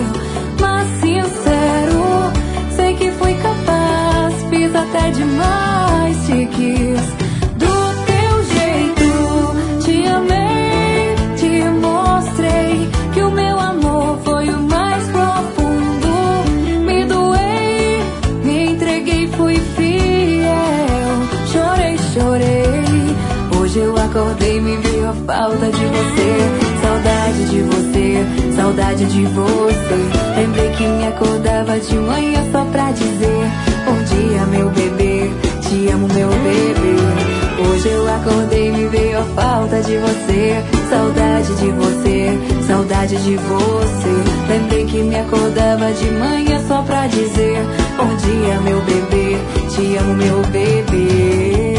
mas sincero. Sei que fui capaz, fiz até demais, te quis do teu jeito. Te amei, te mostrei que o meu amor foi o mais profundo. Me doei, me entreguei, fui fiel. Chorei, chorei. Hoje eu acordei, me veio a falta de você. Saudade de você, saudade de você. Lembrei que me acordava de manhã só pra dizer: bom dia, meu bebê, te amo, meu bebê. Hoje eu acordei, me veio a falta de você. Saudade de você, saudade de você. Lembrei que me acordava de manhã só pra dizer: bom dia, meu bebê, te amo, meu bebê.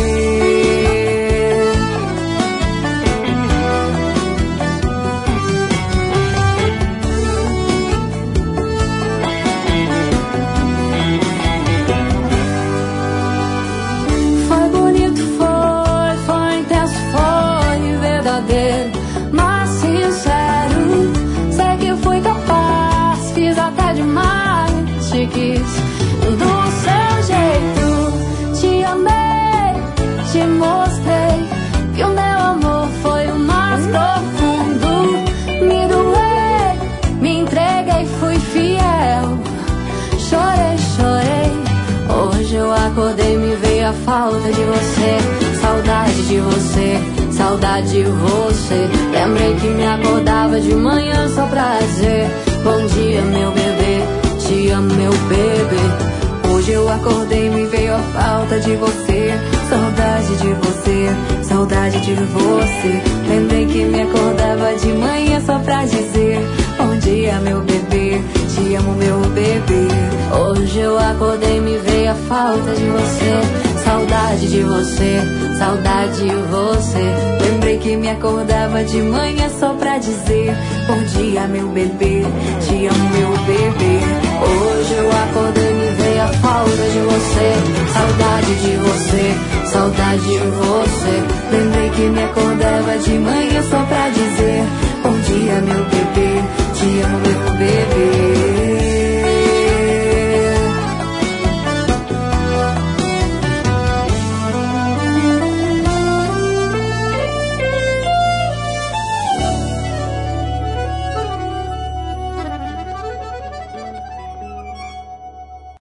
Mas sincero, sei que fui capaz, fiz até demais, te quis do seu jeito. Te amei, te mostrei que o meu amor foi o mais profundo. Me doei, me entreguei, fui fiel. Chorei, chorei. Hoje eu acordei, me veio a falta de você. Saudade de você, saudade de você. Lembrei que me acordava de manhã só pra dizer: bom dia, meu bebê, te amo, meu bebê. Hoje eu acordei, me veio a falta de você. Saudade de você, saudade de você. Lembrei que me acordava de manhã só pra dizer: bom dia, meu bebê, te amo, meu bebê. Hoje eu acordei, me veio a falta de você. Saudade de você, saudade de você. Lembrei que me acordava de manhã só pra dizer: bom dia, meu bebê, te amo, meu bebê. Hoje eu acordei, me veio a falta de você. Saudade de você, saudade de você. Lembrei que me acordava de manhã só pra dizer: bom dia, meu bebê, te amo, meu bebê.